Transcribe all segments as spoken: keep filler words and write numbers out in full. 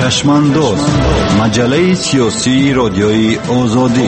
چشمانداز، مجله سیاسی رادیوی آزادی.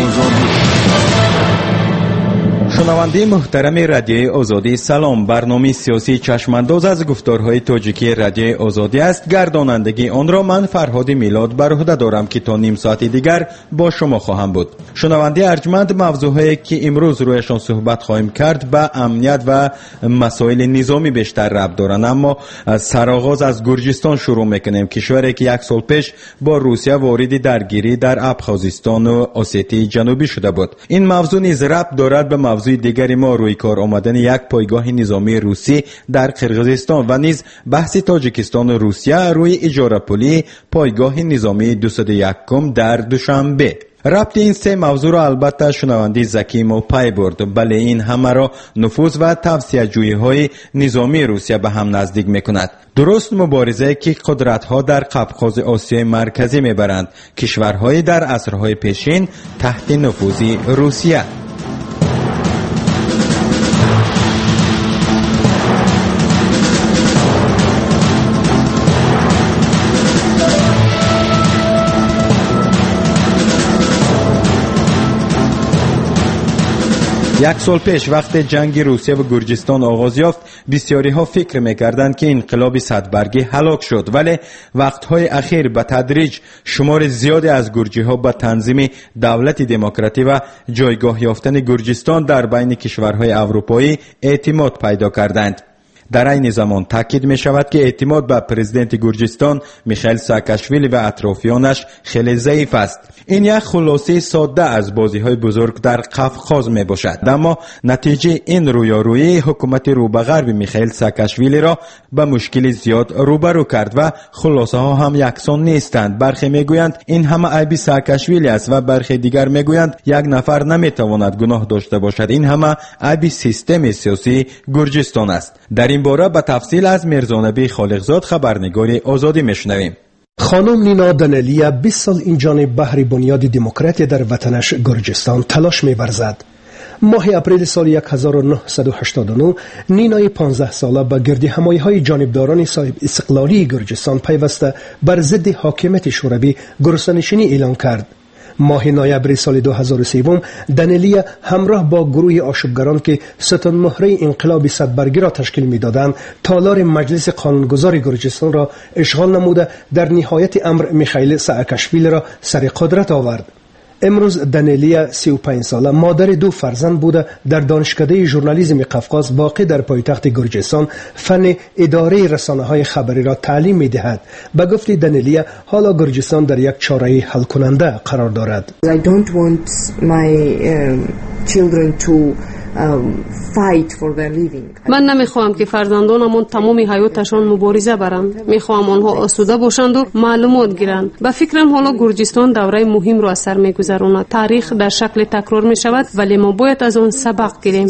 شنونده محترم رادیوی آزادی، سلام. برنامه سیاسی چشمانداز از گفتارهای تاجیکی رادیوی آزادی است. گردانندگی آن را من فرهاد میلاد بر عهده دارم که تا نیم ساعت دیگر با شما خواهم بود. شنونده ارجمند، موضوعهایی که امروز رویشان صحبت خواهیم کرد به امنیت و مسائل نظامی بیشتر ربط دارند، اما سرآغاز از گرجستان شروع میکنیم، کشوری که یک سال پیش با روسیه وارد درگیری در ابخازستان و اسیتی جنوبی شده بود. این موضوع نیز ربط دارد به موضوع دیگری ما، روی کار آمدن یک پایگاه نظامی روسی در قرقیزستان و نیز بحث تاجیکستان و روسیه روی اجاره پولی پایگاه نظامی دویست و یک در دوشنبه. ربط این سه موضوع را البته شنوندی زکی ما پی برد، بله این همه را نفوذ و توسعه جویی های نظامی روسیه به هم نزدیک میکند. درست مبارزه که قدرت ها در قفقاز آسیای مرکزی میبرند، کشورهای در عصرهای پیشین تحت نفوذ روسیه. یک سال پیش وقت جنگ روسیه و گرجستان آغاز یافت، بسیاری ها فکر می‌کردند که انقلاب صدبرگی هلاک شد، ولی وقت‌های اخیر به تدریج شمار زیادی از گرجی‌ها به تنظیم دولت دموکراتی و جایگاه یافتن گرجستان در بین کشورهای اروپایی اعتماد پیدا کردند. در این زمان تاکید می شود که اعتماد به پرزیدنت گرجستان میخائیل ساکاشویلی و اطرافیانش خیلی ضعیف است. این یک خلاصه ساده از بازی های بزرگ در قفقاز می باشد، اما نتیجه این رویارویی حکومت روبه‌غرب میخائیل ساکاشویلی را به مشکل زیاد روبرو کرد و خلاصه ها هم یکسان نیستند. برخی میگویند این همه عیب ساکاشویلی است و برخی دیگر میگویند یک نفر نمیتواند گناه داشته باشد، این همه عیب سیستم سیاسی گرجستان است. در این باره به تفصیل از میرزانبی خالقزاد خبرنگار آزادی میشنویم. خانم نینا دانلیا بیست سال این جانب بهر بنیاد دموکراسی در وطنش گرجستان تلاش می‌ورزد. ماه اپریل سال هزار و نهصد و هشتاد و نه نینای پانزده ساله به گرد همایی‌های جانبداران صاحب استقلالی گرجستان پیوسته بر ضد حاکمیت شوروی گرسنه‌نشینی اعلان کرد. ماه نوامبر سال دو هزار و سه دانلیا همراه با گروه آشوبگران که ستون مهره انقلاب صدبرگی را تشکیل می‌دادند تالار مجلس قانونگذار گرجستان را اشغال نموده در نهایت امر میخائیل ساکاشویلی را سر قدرت آورد. امروز دانلیا سی و پنج ساله مادر دو فرزند بوده در دانشکده ژورنالیسم قفقاز واقع در پایتخت گرجستان فن اداره رسانه‌های خبری را تعلیم می‌دهد. به گفت دانلیا حالا گرجستان در یک چاره حل کننده قرار دارد. I don't want my uh, children to من نمیخواهم که فرزندانمان تمام حیاتشان مبارزه برند. میخواهم آنها آسوده باشند و معلومات گیرند. به فکرم حالا گرجستان دوره مهم را از سر میگذراند. تاریخ در شکل تکرار می شود، ولی ما باید از آن سبق گیریم.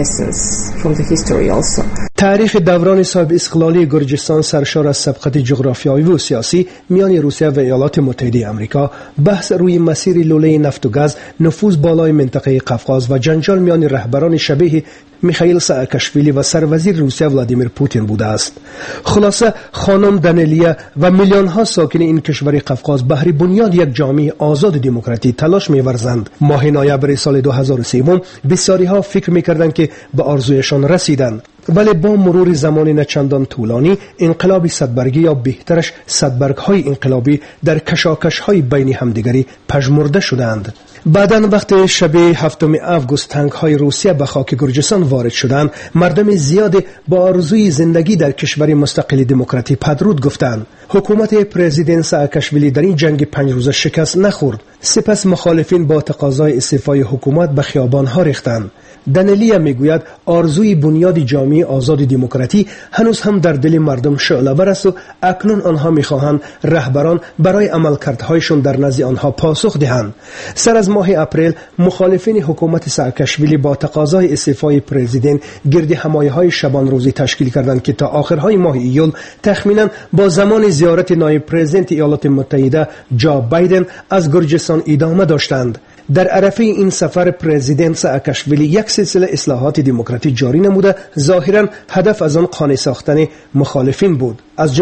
تاریخ دوران صاحب استقلالی گرجستان سرشار از سبقت جغرافیایی و سیاسی میان روسیه و ایالات متحده آمریکا، بحث روی مسیر لوله نفت و گاز، نفوذ بالای منطقه قفقاز و جنجال میان رهبران شبیه میخائیل ساکاشویلی و سروزیر روسیه ولادیمیر پوتین بوده است. خلاصه خانم دانلیا و میلیون ها ساکن این کشور قفقاز بهر بنیاد یک جامعه آزاد دموکراتی تلاش می‌ورزند. ماه نوامبر سال دو هزار و سه بسیاری ها فکر می‌کردند که به آرزویشان رسیدند، ولی با مرور زمان نچندان طولانی انقلاب صدبرگی یا بهترش صدبرگ‌های انقلابی در کشاکش‌های بین همدیگری پژمرده شدند. بعداً وقت شب هفتم آگوست تانک‌های روسیه به خاک گرجستان وارد شدند، مردم زیاد با آرزوی زندگی در کشور مستقل دموکراتی پدرود گفتند. حکومت پرزیدنت ساکاشویلی در این جنگ پنج روزه شکست نخورد. سپس مخالفین با تقاضای استعفای حکومت به خیابان‌ها ریختند. دانلیا میگوید آرزوی بنیاد جامعه آزاد دموکراتی هنوز هم در دل مردم شعله‌ور است و اکنون آنها میخواهند رهبران برای عملکردهایشان در نزد آنها پاسخ دهند. سر از ماه اپریل مخالفین حکومت ساکاشویلی با تقاضای استعفای پرزیدنت گرد همایی‌های شبان روزی تشکیل کردند که تا آخرهای ماه ایول تخمینا با زمان زیارت نایب پرزیدنت ایالات متحده جو بایدن از گرجستان ادامه داشتند. در عرفه این سفر پرزیدنت ساکاشویلی یک سلسله اصلاحات دموکراتی جاری نموده، ظاهرا هدف از آن قانع ساختن مخالفین بود، از جمله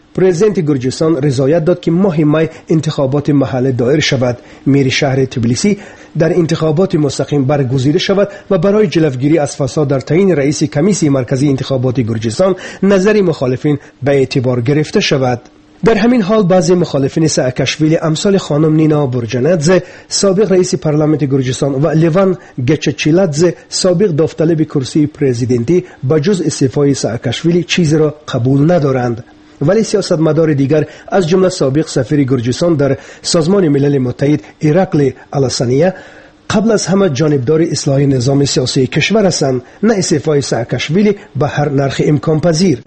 پرزیدنت گرجستان رضایت داد که ماه می انتخابات محلی دایر شود. میر شهر تبلیسی در انتخابات مستقیم برگزیده شود و برای جلوگیری از فساد در تعیین رئیس کمیسیون مرکزی انتخابات گرجستان نظر مخالفین به اعتبار گرفته شود. در همین حال بعضی مخالفین ساکاشویلی امثال خانم نینا بورجانادزه سابق رئیس پارلمان گرجستان و لیوان گچچیلادزه سابق داوطلب کرسی پرزیدنتی با جز استعفای ساکاشویلی چیزی را قبول ندارند. ولی سیاستمدار دیگر از جمله سابق سفیر گرجستان در سازمان ملل متحد ایراقلی آلاسانیه قبل از همه جانبدار اصلاح نظام سیاسی کشور هستند، نه استعفای ساکاشویلی به هر نرخ امکان پذیر.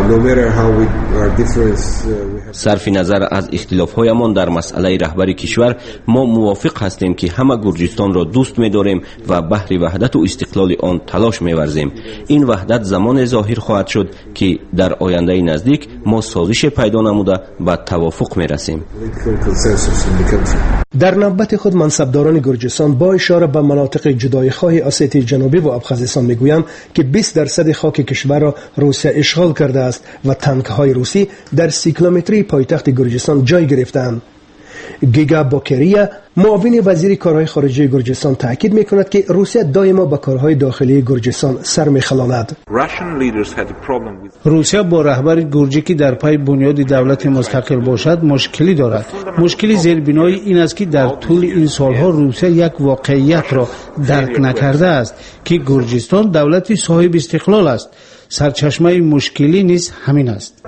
صرف نظر از اختلاف‌هایمان در مسئله رهبری کشور، ما موافق هستیم که همه گرجستان را دوست می‌داریم و بهر وحدت و استقلال آن تلاش می‌ورزیم. این وحدت زمان ظاهر خواهد شد که در آینده نزدیک ما سازش پیدا نموده به توافق می‌رسیم. در نوبت خود منصبداران گرجستان با اشاره به مناطق جدایخواه اسیتی جنوبی و ابخازستان میگویند که بیست درصد خاک کشور را روسیه اشغال کرده است و تانک‌های روسی در سی کیلومتری پایتخت گرجستان جای گرفتند. گیگا باکریا معاون وزیر کارهای خارجه گرجستان تاکید میکند که روسیه دائما با کارهای داخلی گرجستان سر میخلاند. روسیه با رهبر گرجی که در پای بنیاد دولت مستقل باشد مشکلی دارد. مشکلی زیربنای این است که در طول این سالها روسیه یک واقعیت را درک نکرده است که گرجستان دولتی صاحب استقلال است. سرچشمه مشکلی نیز همین است.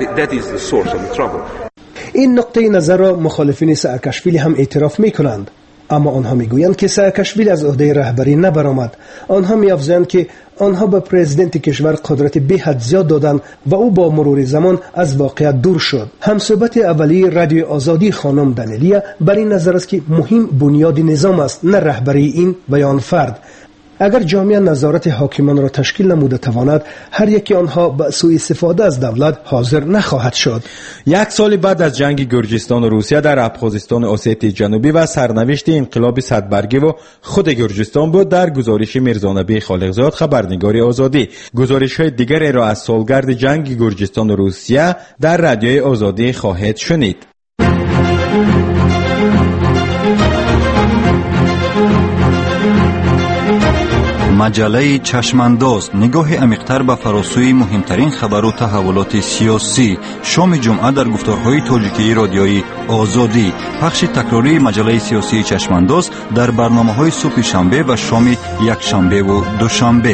این نقطه نظر را مخالفین ساکاشویلی هم اعتراف می کنند، اما آنها می گویند که ساکاشویلی از عهده رهبری نبرآمد. آنها می افزایند که آنها به پرزیدنت کشور قدرت به حد زیاد دادند و او با مرور زمان از واقعیت دور شد. همصحبت اولی رادیو آزادی خانم دانیلیا بر این نظر است که مهم بنیاد نظام است، نه رهبری این و یا آن فرد. اگر جامعه نظارت حاکمان را تشکیل نموده تواند، هر یکی آنها به سوء استفاده از دولت حاضر نخواهد شد. یک سال بعد از جنگ گرجستان و روسیه در ابخازستان اسیتی جنوبی و سرنوشت انقلاب صدبرگی و خود گرجستان بود، در گزارش میرزانبی خالقزاد خبرنگار آزادی گزارش‌های دیگری را از سالگرد جنگ گرجستان و روسیه در رادیوی آزادی خواهید شنید. مجله چشمانداز، نگاه عمیق‌تر به فراسوی مهمترین خبر و تحولات سیاسی. شام جمعه در گفتارهای تاجیکی رادیویی آزادی. پخش تکراری مجله سیاسی چشمانداز در برنامه‌های صبح شنبه و شام یک شنبه و دوشنبه.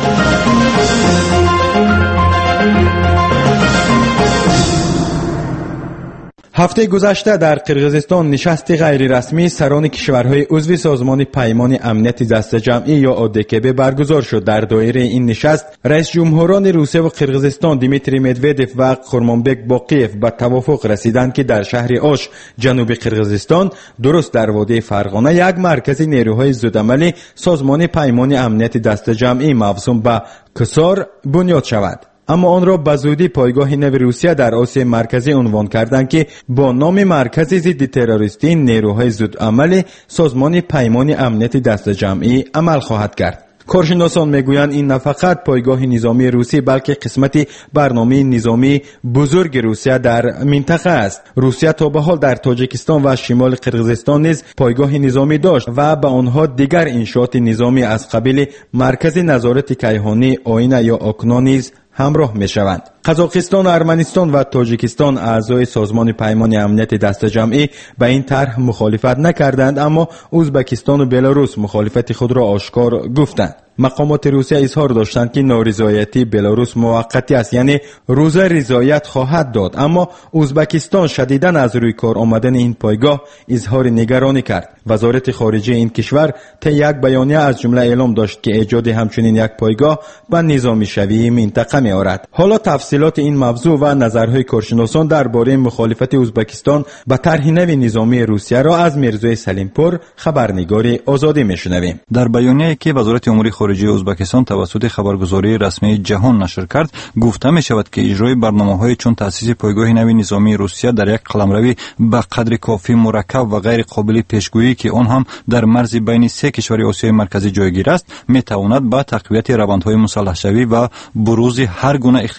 هفته گذشته در قرقیزستان نشست غیر رسمی سران کشورهای عضو سازمان پیمان امنیت دست جمعی یا آدکب برگزار شد. در دایره این نشست رئیس جمهوران روسیه و قرقیزستان دیمیتری مدودف و قرمانبک باقیف به توافق رسیدند که در شهر آش جنوب قرقیزستان درست در وادی فرغانه یک مرکز نیروهای زودعملی سازمان پیمان امنیت دست جمعی موسوم به کسار بنیاد شود. اما آن را به زودی پایگاه نو روسیه در آسیا مرکزی عنوان کردند که با نام مرکز ضد تروریستی نیروهای زودعمل سازمان پیمان امنیت دست جمعی عمل خواهد کرد. کارشناسان میگویند این نه فقط پایگاه نظامی روسی بلکه قسمتی برنامه نظامی بزرگ روسیه در منطقه است. روسیه تا به حال در تاجیکستان و شمال قرقیزستان نیز پایگاه نظامی داشت و به آنها دیگر انشاءات نظامی از قبیل مرکز نظارت کیهانی آینه یا آکنا نیز همراه می شوند. قزاقستان، ارمنستان و تاجیکستان اعضای سازمان پیمان امنیت دست جمعی به این طرح مخالفت نکردند، اما ازبکستان و بلاروس مخالفت خود را آشکار گفتند. مقامات روسیه اظهار داشتند که نارضایتی بلاروس موقتی است، یعنی روز رضایت خواهد داد، اما ازبکستان شدیداً از روی کار آمدن این پایگاه اظهار نگرانی کرد. وزارت خارجه این کشور طی یک بیانیه از جمله اعلام داشت که ایجاد همچنین یک پایگاه به نظامی شوی منطقه می آورد. حالا تفصیلات این موضوع و نظرهای کارشناسان درباره مخالفت ازبکستان به طرح نو نظامی روسیه را از میرزای سلیمپور خبرنگار آزادی میشنویم. در بیانیه‌ای که وزارت امور خارجه ازبکستان توسط خبرگزاری رسمی جهان نشر کرد، گفته می شود که اجرای برنامه‌های چون تأسیس پایگاه نو نظامی روسیه در یک قلمروی به قدر کافی مرکب و غیر قابل پیشگویی که آن هم در مرز بین سه کشور آسیای مرکزی جایگیر است، می تواند به تقویت روندهای مسلح شوی و بروز هر گونه اختلافات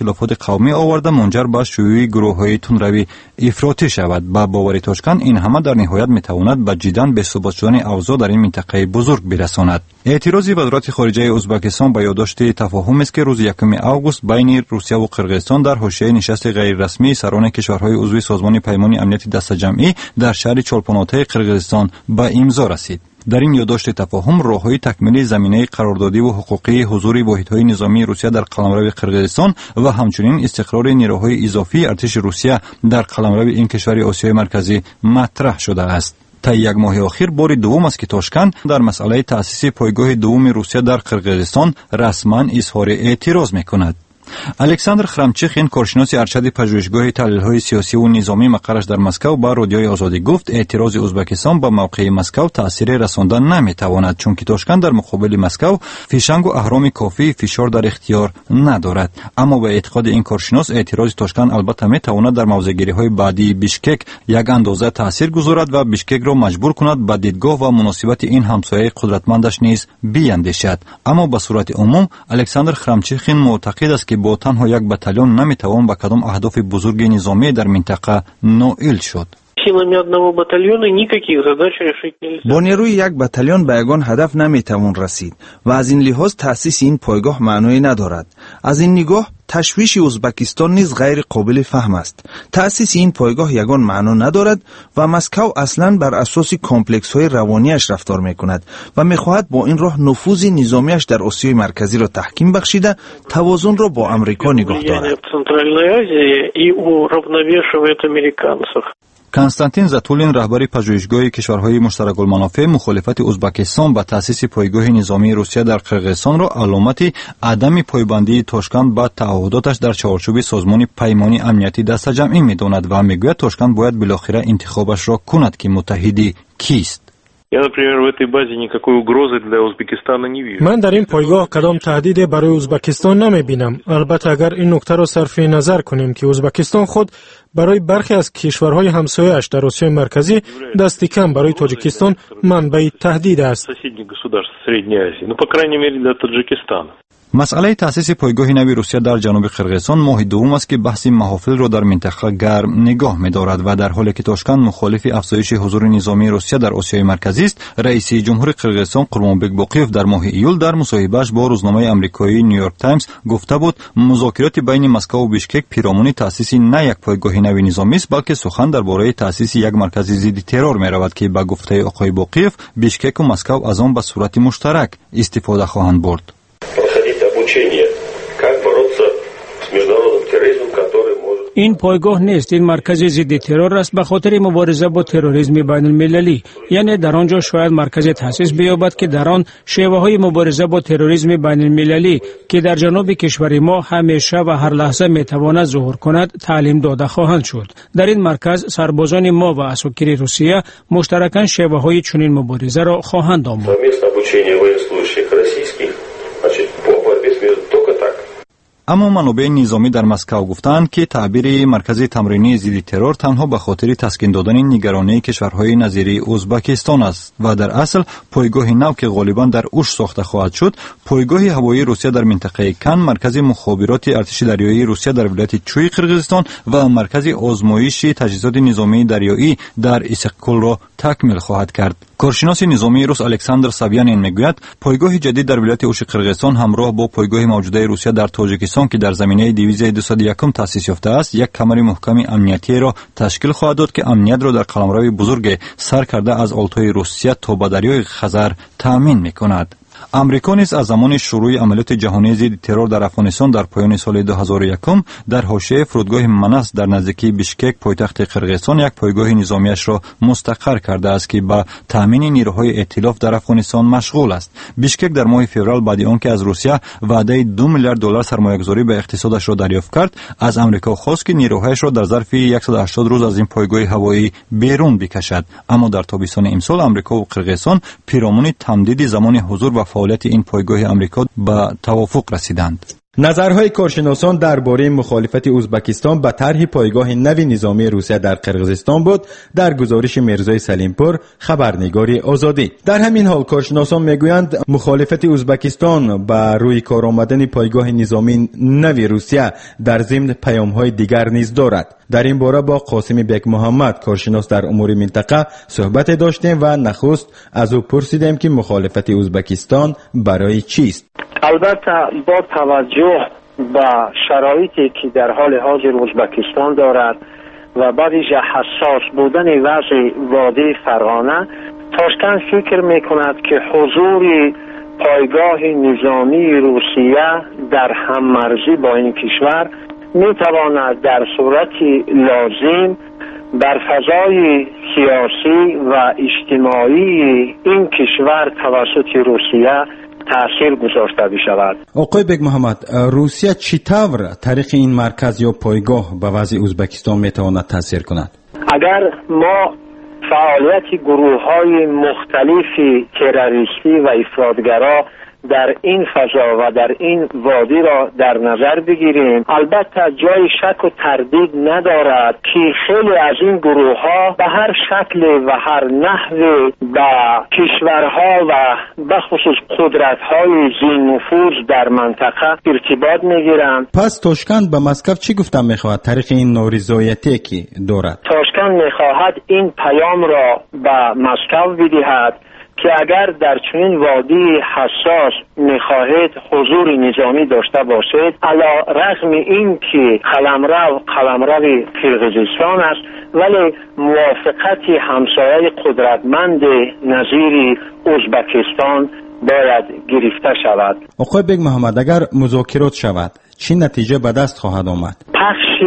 قومی آورده منجر به شیوع گروه‌های تندروی افراطی شود. با باور تاشکند این همه در نهایت میتواند به جداً بی‌ثبات شدن اوضاع در این منطقه بزرگ برساند. اعتراضی وزارت خارجه ازبکستان به یادداشت تفاهم است که روز یکم آگوست بین روسیه و قرقیزستان در حاشیه نشست غیر رسمی سران کشورهای عضو سازمان پیمان امنیت دسته‌جمعی در شهر چولپاناته قرقیزستان به امضا رسید. در این یادداشت تفاهم راههای تکمیل زمینه قراردادی و حقوقی حضور واحدهای نظامی روسیه در قلمرو قرقیزستان و همچنین استقرار نیروهای اضافی ارتش روسیه در قلمرو این کشور آسیای مرکزی مطرح شده است. تا یک ماه اخیر بار دوم است که تاشکند در مسئله تأسیس پایگاه دوم روسیه در قرقیزستان رسما اظهار اعتراض می‌کند. الکساندر خرامچخین کارشناس ارشد پژوهشگاه تحلیل‌های سیاسی و نظامی مقرش در مسکو با رادیوی آزادی گفت اعتراض ازبکستان با موقع مسکو تأثیر رساندن نمی‌تواند، چون که تاشکند در مقابل مسکو فشنگ و اهرام کافی فشار در اختیار ندارد. اما به اعتقاد این کارشناس اعتراض تاشکند البته می‌تواند در موضع‌گیری‌های بعدی بیشکک یک اندازه تأثیر گذارد و بیشکک را مجبور کند به دیدگاه و مناسبت این همسایه قدرتمندش نیز بیاندیشد. اما به صورت عموم الکساندر خرامچخین معتقد است که با تنها یک بتالون نمیتوان به کدام اهداف بزرگ نظامی در منطقه نائل شد. با نیروی یک بتالون به یگان هدف نمیتوان رسید و از این لحاظ تأسیس این پایگاه معنی ندارد. از این نگاه تشویش ازبکستان نیز غیر قابل فهم است. تأسیس این پایگاه یگان معنا ندارد و مسکو اصلا بر اساس کامپلکس های روانیش رفتار میکند و میخواهد با این راه نفوذ نظامیش در آسیای مرکزی را تحکیم بخشیده توازن را با امریکا نگاه دارد. کنستانتین زاتولین رهبر پژوهشگاه کشورهای مشترک المنافع مخالفت ازبکستان به تأسیس پایگاه نظامی روسیه در قرقیزستان را علامت عدم پایبندی تاشکند به تعهداتش در چارچوب سازمان پیمان امنیتی دسته‌جمعی می‌داند و میگوید تاشکند باید بالاخره انتخابش را کند که متحدی کیست. من در این پایگاه کدام تهدید برای ازبکستان نمی بینم. البته اگر این نکته را صرف نظر کنیم که ازبکستان خود برای برخی از کشورهای همسایه‌اش در آسیای مرکزی دست کم برای تاجیکستان منبع تهدید است. مسئله تأسیس پایگاه نوی روسیه در جنوب قرقیزستان ماه دوم است که بحث محافل را در منطقه گرم نگاه می‌دارد و در حالی که تاشکند مخالف افزایش حضور نظامی روسیه در آسیای مرکزی است، رئیس جمهور قرقیزستان قرمانبک باقیف در ماه ایول در مصاحبه‌اش با روزنامه آمریکایی نیویورک تایمز گفته بود مذاکرات بین مسکو و بیشکک پیرامون تأسیس نه یک پایگاه نوی نظامی است، بلکه سخن درباره تأسیس یک مرکز ضد ترور می‌رود که به گفته آقای باقیف بیشکک و مسکو از آن به صورت مشترک استفاده خواهند برد. این پایگاه نیست، این مرکز ضد ترور است به خاطر مبارزه با تروریسم بین المللی. یعنی در آنجا شاید مرکز تأسیس بیابد که در آن شیوه های مبارزه با تروریسم بین المللی که در جنوب کشور ما همیشه و هر لحظه میتواند ظهور کند تعلیم داده خواهند شد. در این مرکز سربازان ما و اساکیر روسیه مشترکاً شیوه های چنین مبارزه را خواهند آموخت. اما منابع نظامی در مسکو گفتند که تعبیر مرکز تمرینی ضد ترور تنها به خاطر تسکین دادن نگرانی کشورهای نظیری ازبکستان است و در اصل پایگاه نو که غالبا در اوش ساخته خواهد شد پایگاه هوایی روسیه در منطقه کن، مرکز مخابرات ارتش دریایی روسیه در ولایت چوی قرقیزستان و مرکز آزمایش تجهیزات نظامی دریایی در ایسکول را تکمیل خواهد کرد. کارشناس نظامی روس الکساندر سابیانین میگوید پایگاه جدید در ولایت اوش قرقیزستان همراه با پایگاه موجوده روسیه در تاجیکستان که در زمینه دیویز دویست و یک تأسیس یافته است یک کمر محکم امنیتی را تشکیل خواهد داد که امنیت را در قلمرو بزرگ سر کرده از آلتای روسیه تا به دریای خزر تأمین میکند. امریکا نیز از زمان شروع عملیات جهانی ضد ترور در افغانستان در پایان سال دو هزار و یک در حاشیه فرودگاه مناس در نزدیکی بیشکک پایتخت قرقیزستان یک پایگاه نظامیش را مستقر کرده است که به تامین نیروهای ائتلاف در افغانستان مشغول است. بیشکک در ماه فوریه بعد آنکه از روسیه وعده دو میلیارد دلار سرمایه‌گذاری به اقتصادش را دریافت کرد، از امریکا خواست که نیروهایش را در ظرف صد و هشتاد روز از این پایگاه هوایی بیرون بکشد. اما در تابستان امسال امریکا و قرقیزستان پیرامون تمدید زمان حضور و فعالیت این پایگاه امریکا به توافق رسیدند. نظرهای کارشناسان درباره مخالفت ازبکستان به طرح پایگاه نوی نظامی روسیه در قرقیزستان بود. در گزارش میرزای سلیمپور، خبرنگار آزادی. در همین حال کارشناسان میگویند مخالفت ازبکستان به روی کار آمدن پایگاه نظامی نوی روسیه در ضمن پیام‌های دیگر نیز دارد. در این باره با قاسم بیگ محمد، کارشناس در امور منطقه، صحبت داشتیم و نخست از او پرسیدیم که مخالفت ازبکستان برای چیست. البته با توجه به شرایطی که در حال حاضر ازبکستان دارد و با ویژه حساس بودن وضع وادی فرغانه، تاشکند فکر میکند که حضور پایگاه نظامی روسیه در هممرزی با این کشور میتواند در صورت لازم بر فضای سیاسی و اجتماعی این کشور توسط روسیه تأثیر گذاشته بشود. آقای بیگ محمد، روسیه چطور طریق این مرکز یا پایگاه به وضع ازبکستان میتواند تأثیر کند؟ اگر ما فعالیت گروه های مختلف تروریستی و افراطگرا در این فضا و در این وادی را در نظر بگیریم، البته جای شک و تردید ندارد که خیلی از این گروه ها به هر شکل و هر نحو به کشورها و به خصوص قدرت های ذی نفوذ در منطقه ارتباط میگیرند. پس تاشکند به مسکو چی گفتن میخواهد طریق این نارضایتی که دارد؟ تاشکند میخواهد این پیام را به مسکو بدهد که اگر در چنین وادی حساس میخواهید حضور نظامی داشته باشید، علی رغم این که قلمرو قلمرو قرقیزستان است، ولی موافقت همسایه قدرتمند نظیر ازبکستان باید گرفته شود. آقای بیگ محمد، اگر مذاکرات شود چی نتیجه به دست خواهد آمد؟ پخش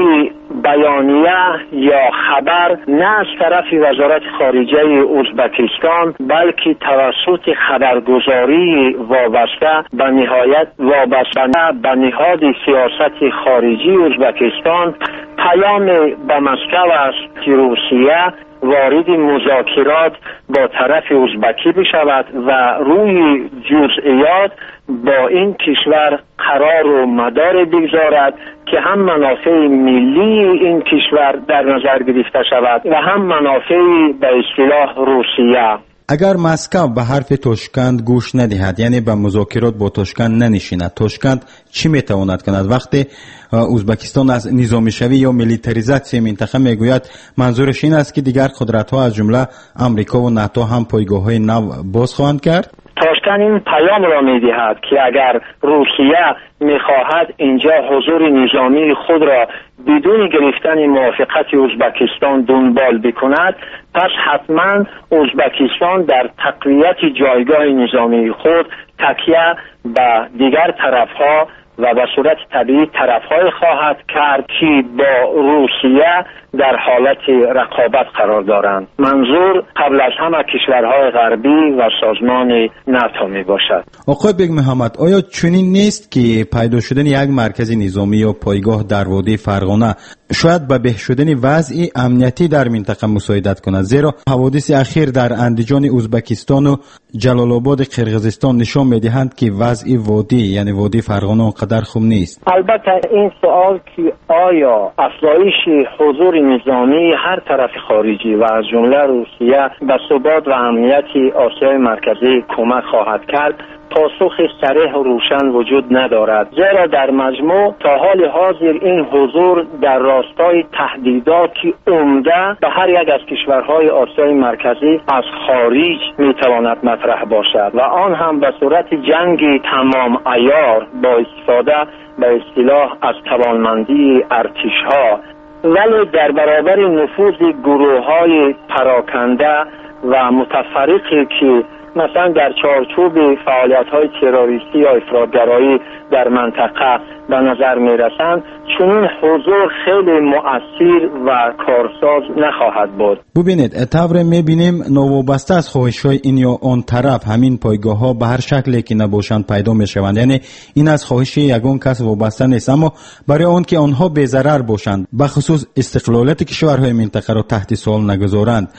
بیانیه یا خبر نه از طرف وزارت خارجه ازبکستان بلکه توسط خبرگزاری وابسته به نهایت وابسته به نهاد سیاست خارجی ازبکستان پیام به مسکو است که روسیه وارد مذاکرات با طرف ازبکی بشود و روی جزئیات با این کشور قرار و مدار بگذارد که هم منافع ملی این کشور در نظر گرفته شود و هم منافع به اصطلاح روسیه. اگر مسکو به حرف تاشکند گوش ندهد، یعنی به مذاکرات با تاشکند ننشیند، تاشکند چی میتواند کند؟ وقتی ازبکستان از نظامی شوی یا میلیتاریزاسیون منطقه میگوید، منظورش این است که دیگر قدرت ها از جمله امریکا و ناتو هم پایگاه های نو باز خواهند کرد؟ تاشکند این پیام را میدهد که اگر روسیه میخواهد اینجا حضور نظامی خود را بدون گرفتن موافقت ازبکستان دنبال بکند، پس حتما ازبکستان در تقویت جایگاه نظامی خود تکیه به دیگر طرفها و به صورت طبیعی طرفهای خواهد کرد که با روسیه در حالت رقابت قرار دارند. منظور قبل از همه کشورهای غربی و سازمان ناتو می باشد. آقای بیگ محمد، آیا چنین نیست که پیدا شدن یک مرکز نظامی یا پایگاه در وادی فرغانه شاید به بهبود وضع امنیتی در منطقه مساعدت کند؟ زیرا حوادث اخیر در اندیجان ازبکستان و جلال آباد قرقیزستان نشان میدهند که وضع وادی یعنی وادی فرغانه اونقدر خوب نیست. البته این سوال که آیا افزایش حضور نظامی هر طرف خارجی و از جمله روسیه به ثبات و امنیت آسیای مرکزی کمک خواهد کرد، پاسخ صریح و روشن وجود ندارد، زیرا در مجموع تا حال حاضر این حضور در راستای تهدیداتی عمده به هر یک از کشورهای آسیای مرکزی از خارج میتواند مطرح باشد و آن هم به صورت جنگ تمام عیار با استفاده به اصطلاح از توانمندی ارتشها، ولی در برابر نفوذ گروه‌های پراکنده و متفرقی که مثلا در چارچوب فعالیت‌های تروریستی یا افراطگرایی در منطقه به نظر می‌رسند، چنین حضور خیلی مؤثر و کارساز نخواهد بود. ببینید، طور می‌بینیم نوابسته از خواهش‌های این یا آن طرف همین پایگاه‌ها به هر شکلی که نباشند پیدا می‌شوند. یعنی این از خواهش یگان کس وابسته نیست، اما برای آن که آنها بی‌ضرر باشند، به خصوص استقلالیت کشورهای منطقه را تحت سوال نگذارند،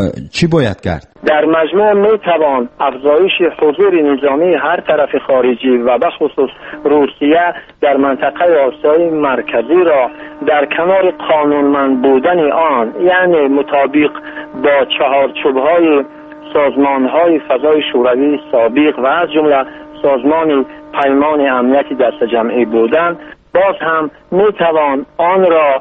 چی باید کرد؟ در مجموع میتوان افزایش حضور نظامی هر طرف خارجی و به خصوص روسیه در منطقه آسیای مرکزی را در کنار قانونمند بودن آن، یعنی مطابق با چهارچوب‌های سازمان‌های فضای شوروی سابق و از جمله سازمان پیمان امنیتی دست جمعی بودن، باز هم میتوان آن را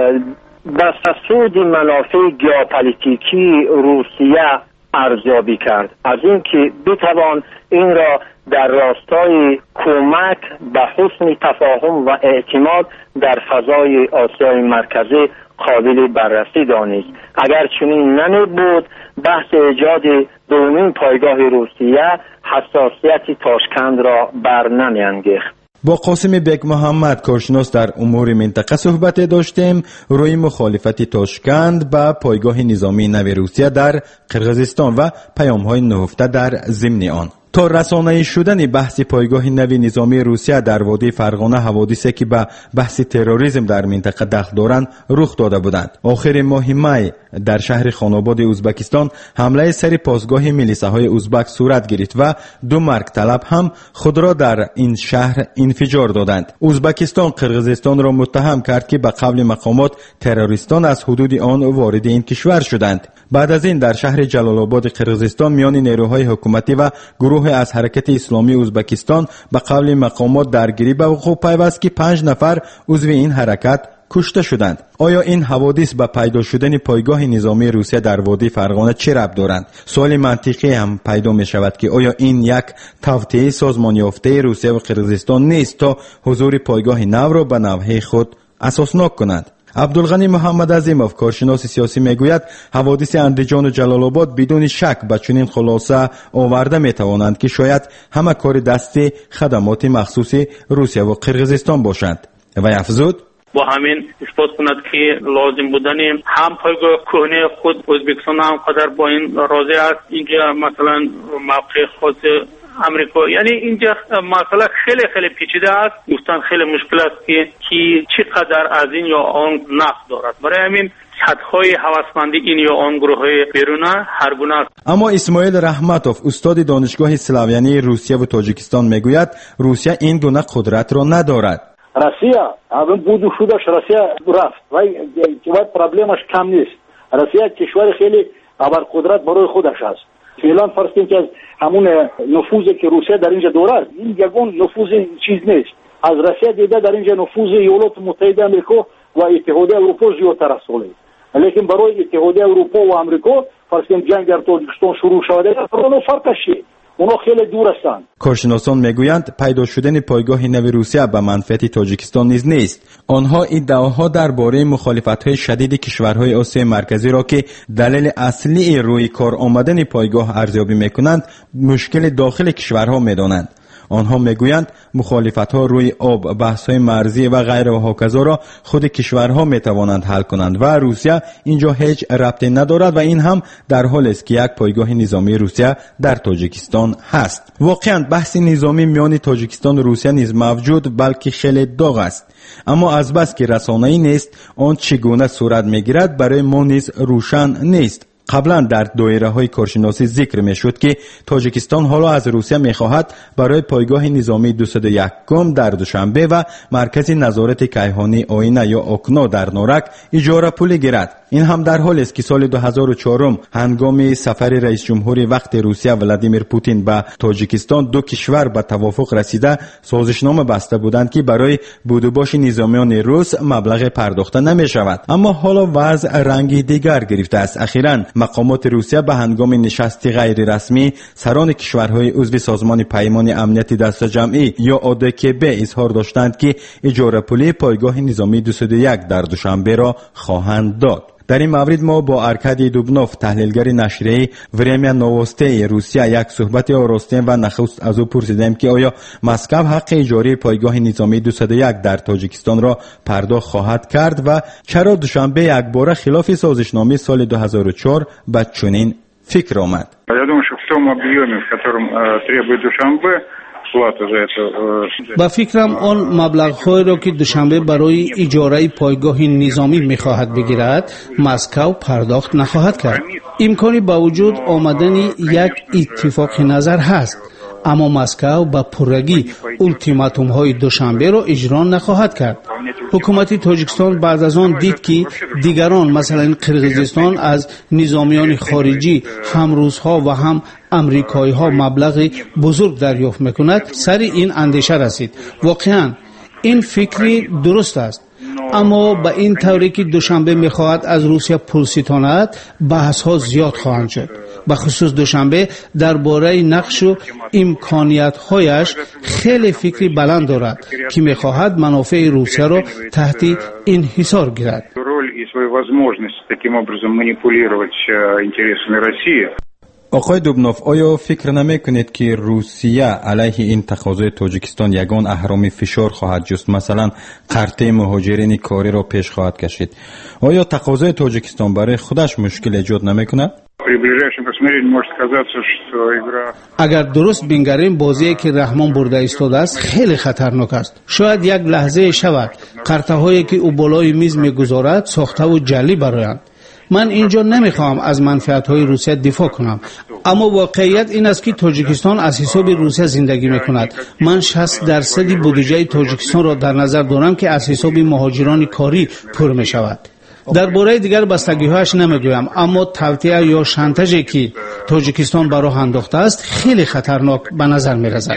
به سود منافع ژئوپلیتیکی روسیه ارزیابی کرد، از اینکه بتوان این را در راستای کمک به حسن تفاهم و اعتماد در فضای آسیای مرکزی قابل بررسی دانست. اگر چنین نمی بود، بحث ایجاد دومین پایگاه روسیه حساسیت تاشکند را بر نمی انگیخت. با قاسم بیگ محمد کارشناس در امور منطقه صحبت داشتیم روی مخالفت تاشکند با پایگاه نظامی نو روسیه در قرقیزستان و پیام‌های نهفته در ضمن آن. تا رسانه‌ای شدن بحث پایگاه نو نظامی روسیه در وادی فرغانه حوادثی که به بحث تروریسم در منطقه دخل دارند رخ داده بودند. آخر ماه می در شهر خاناباد ازبکستان حمله سر پاسگاه میلیساهای ازبک صورت گرفت و دو مرگ طلب هم خود را در این شهر انفجار دادند. ازبکستان قرقیزستان را متهم کرد که به قبل مقامات تروریستان از حدود آن وارد این کشور شدند. بعد از این در شهر جلال آباد قرقیزستان میان نیروهای حکومتی و گروه از حرکت اسلامی ازبکستان به قبل مقامات درگیری به وقوع پیوست که پنج نفر عضو این حرکت کشته شدند. آیا این حوادث به پیدا شدن پایگاه نظامی روسیه در وادی فرغانه چه ربط دارند؟ سوال منطقی هم پیدا می شود که آیا این یک توطئه سازمان یافته روسیه و قرقیزستان نیست تا حضور پایگاه نو را به نوحه خود اساسناک کنند؟ عبدالغنی محمد عظیمов کارشناس سیاسی میگوید حوادث اندیجان و جلال آباد بدون شک به چنین خلاصه آورده میتوانند که شاید همه کار دست خدمات مخصوص روسیه و قرقیزستان باشند. و افزود با همین اثبات کند که لازم بودن هم پایگاه کهنه خود ازبکستان هم قدر با این راضی است. اینجا مثلا موقع خاص امریکا، یعنی اینجا مسئله خیلی خیلی پیچیده است. گفتن خیلی مشکل است که کی چقدر از این یا آن نقد دارد. برای همین حدهای هوسمندی این یا آن گروه‌های بیرونه هر گونه است. اما اسماعیل رحمتوف استاد دانشگاه اسلاویانی روسیه و تاجیکستان میگوید روسیه این گونه قدرت را ندارد. روسیه الان بود و شدش روسیه رفت و و پرابلمش کم نیست. روسیه کشور خیلی ابرقدرت برای خودش است. فعلا فرض کنید که از همون نفوذی که روسیه در اینجا دارد، این یگان نفوذ چیز نیست. از روسیه دیده در اینجا نفوذ ایالات متحده آمریکا و اتحادیه اروپا زیادتر است. لیکن برای اتحادیه اروپا و آمریکا فرض کنید جنگ در تاجیکستان شروع شده است، اون فرقش چیه؟ اونا خیلی دور هستند. کارشناسان میگویند پیدا شدن پایگاه نو روسیه به منفعت تاجیکستان نیز نیست. آنها ادعاها درباره مخالفت‌های شدید کشورهای آسیای مرکزی را که دلیل اصلی روی کار آمدن پایگاه ارزیابی میکنند مشکل داخل کشورها میدانند. آنها میگویند مخالفت‌ها روی آب، بحث‌های مرزی و غیره و هاکذا را خود کشورها میتوانند حل کنند و روسیه اینجا هیچ ربطی ندارد و این هم در حالی است که یک پایگاه نظامی روسیه در تاجیکستان هست. واقعاً بحث نظامی میان تاجیکستان و روسیه نیز موجود بلکه خیلی داغ است. اما از بس که رسانه‌ای نیست آن چگونه صورت میگیرد برای ما نیز روشن نیست. قبلا در دایره های کارشناسی ذکر می شد که تاجیکستان حالا از روسیه می خواهد برای پایگاه نظامی دویست و یک در دوشنبه و مرکز نظارت کیهانی آینه یا اوکنا در نارک اجاره پولی گیرد. این هم در حالی است که سال دو هزار و چهار هنگام سفر رئیس جمهور وقت روسیه ولادیمیر پوتین به تاجیکستان دو کشور به توافق رسیده سازشنامه بسته بودند که برای بودوباش نظامیان روس مبلغ پرداخته نمی شود. اما حالا وضع رنگی دیگر گرفته است. اخیراً مقامات روسیه به هنگام نشست غیر رسمی سران کشورهای عضو سازمان پیمان امنیتی دست جمعی یا آدکب اظهار داشتند که اجاره پولی پایگاه نظامی دویست و یک در دوشنبه را خواهند داد. در این مورد ما با ارکادی دوبنوف تحلیلگر نشریه ورمیا نووستی روسیه یک صحبت آراستیم و نخست از او پرسیدیم که آیا مسکو حق اجاره پایگاه نظامی دویست و یک در تاجیکستان را پرداخت خواهد کرد و چرا دوشنبه یک بار خلاف سازشنامه سال دو هزار و چهار به چنین فکر آمد. Я думаю, что в том объеме, в котором требует Душанбе, با فکرم آن مبلغ‌هایی را که دوشنبه برای اجاره پایگاه نظامی می‌خواهد بگیرد مسکو پرداخت نخواهد کرد. امکانی با وجود آمدن یک اتفاق نظر هست، اما مسکو با پرگی اولتیماتوم های دوشنبه را اجرا نخواهد کرد. حکومت تاجیکستان بعد از آن دید که دیگران مثلا قرقیزستان از نظامیان خارجی هم روس‌ها و هم امریکایی‌ها مبلغ بزرگ دریافت می‌کند، سر این اندیشه رسید. واقعاً این فکری درست است، اما به این طوری که دوشنبه می‌خواهد از روسیه پول ستاند، بحث‌ها زیاد خواهند شد. به خصوص دوشنبه درباره نقش و امکانیت‌هایش خیلی فکری بلند دارد که می‌خواهد منافع روسیه را تحت انحصار گیرد. آقای دوبنوف، آیا فکر نمی کنید که روسیه علیه این تقاضای تاجیکستان یگان اهرام فشار خواهد جست، مثلا قرطه مهاجرین کاری را پیش خواهد کشید؟ آیا تقاضای تاجیکستان برای خودش مشکل ایجاد نمی کند؟ اگر درست بنگریم، بازی که رحمان برده ایستاده است خیلی خطرناک است. شاید یک لحظه شود قرطه هایی که او بالای میز میگذارد ساخته و جعلی برایند. من اینجا نمیخوام از منفعت های روسیه دفاع کنم، اما واقعیت این است که تاجیکستان از حساب روسیه زندگی میکند. من شصت درصد بودجه تاجیکستان را در نظر دارم که از حساب مهاجران کاری پر می شود. درباره دیگر بستگی‌هایش نمیگویم، اما توطئه یا شانتاژی که تاجیکستان بر راه انداخته است خیلی خطرناک به نظر می‌رسد.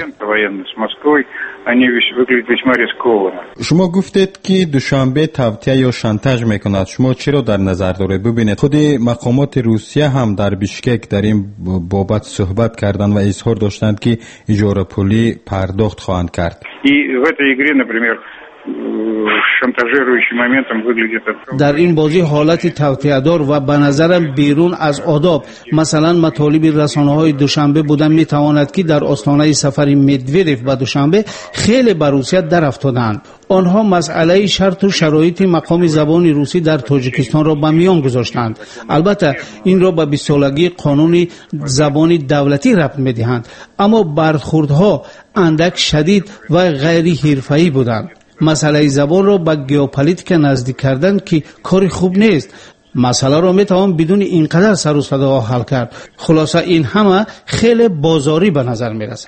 شما گفتید که دوشنبه توطئه یا شانتاژ میکند. شما چرا در نظر دارید؟ ببینید خود مقامات روسیه هم در بیشکک در این بابت صحبت کردند و اظهار داشتند که اجاره پولی پرداخت خواهند کرد. در این بازی حالت توطئه دار و به نظرم بیرون از آداب، مثلا مطالب رسانه‌های دوشنبه بودن میتواند که در آستانه سفر مدودف به دوشنبه خیلی بر روسیه در افتادند. آنها مسئله شرط و شرایط مقام زبان روسی در تاجیکستان را به میان گذاشتند. البته این را به بیست سالگی قانون زبان دولتی ربط میدهند، اما برخوردها اندک شدید و غیر حرفه‌ای بودند. مسئله زبان را به ژئوپلیتیک نزدیک کردن که کاری خوب نیست. مسئله را میتوان بدون اینقدر سر و صدا حل کرد. خلاصه این همه خیلی بازاری به نظر میرسه.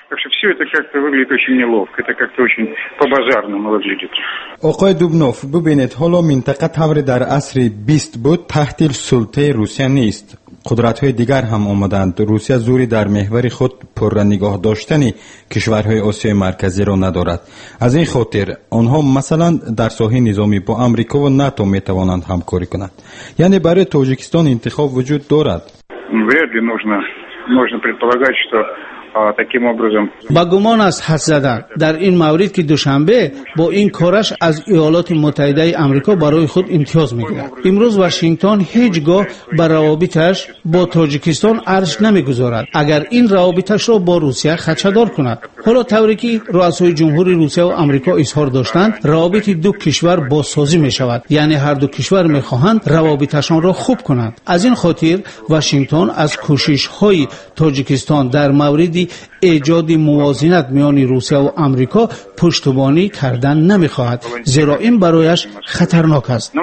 آقای دوبنوف، ببینید حالا منطقه طور در عصر بیست بود تحت سلطه روسیه نیست. قدرت‌های دیگر هم آمدند. روسیه زوری در محور خود پر نگاه داشتنی کشورهای آسیای مرکزی را ندارد. از این خاطر آنها مثلا در ساحه نظامی با امریکا و ناتو میتوانند همکاری کنند. یعنی برای تاجیکستان انتخاب وجود دارد. Вряд ли нужно нужно предполагать, что با گمان است حد زدن در این مورد که دوشنبه با این کارش از ایالات متحده آمریکا برای خود امتیاز میگیرد. امروز واشنگتن هیچگاه بر روابطش با تاجیکستان ارج نمیگذارد اگر این روابطش را با روسیه خدشه‌دار کند. حالا طوری که رؤسای جمهوری روسیه و آمریکا اظهار داشتند روابط دو کشور بازسازی می شود، یعنی هر دو کشور میخواهند روابطشان را خوب کنند. از این خاطر واشنگتن از کوشش‌های تاجیکستان در مورد ایجاد موازنت میان روسیه و آمریکا پشتیبانی کردن نمیخواهد، زیرا این برایش خطرناک است.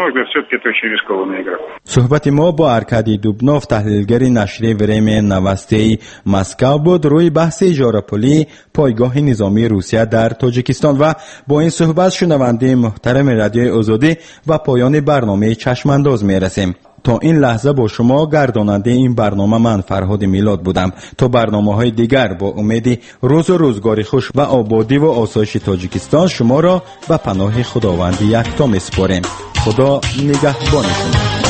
صحبت ما با ارکادی دوبنوف، تحلیلگر نشریه وریم نوستی مسکو بود روی بحث اجاره پولی پایگاه نظامی روسیه در تاجیکستان. و با این صحبت شنونده محترم رادیوی آزادی و پایان برنامه چشمانداز میرسیم. تا این لحظه با شما گرداننده این برنامه من فرهاد میلاد بودم. تا برنامه های دیگر با امید روز و روزگاری خوش و آبادی و آسایش تاجیکستان شما را به پناه خداوند یکتا میسپاریم. خدا نگهبان شما.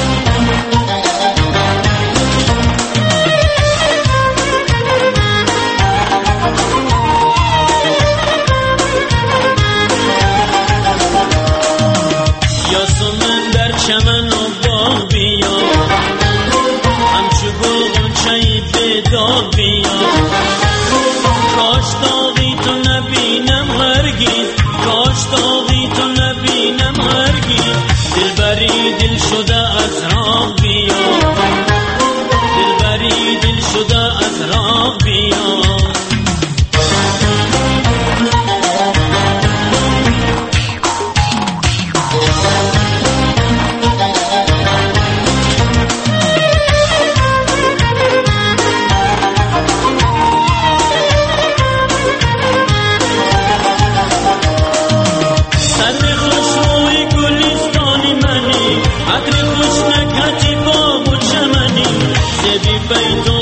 بین